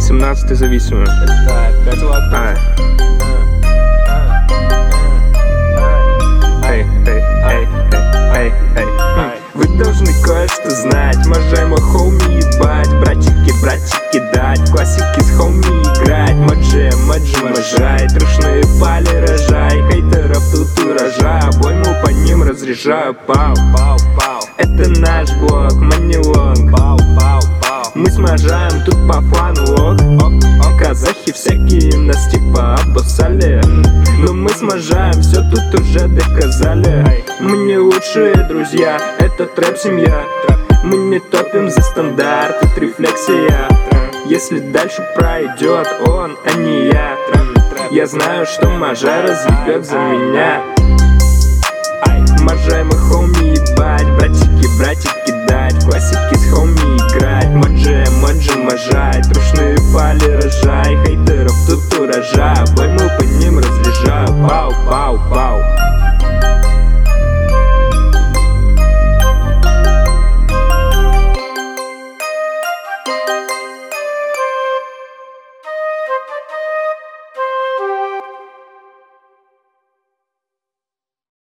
17-й зависимый. Вы должны кое-что знать, можемо хоуми ебать, братики дать, в классики с хоуми играть, моджи, можай, трушные пали рожай, хейтеров тут урожай, обойму по ним разряжаю, пау. Это наш блог, манилонг, мы сможаем тут по фану, казахи всякие нас типа обоссали, но мы сможаем, все тут уже доказали. Мы не лучшие друзья, это трэп-семья. Мы не топим за стандарт, тут рефлексия. Если дальше пройдет он, а не я, я знаю, что Можай разъебет за меня. Можай мы хоуми ебать, братики дать, классики с хоуми играть, моджи, можай, трушные пали рожай,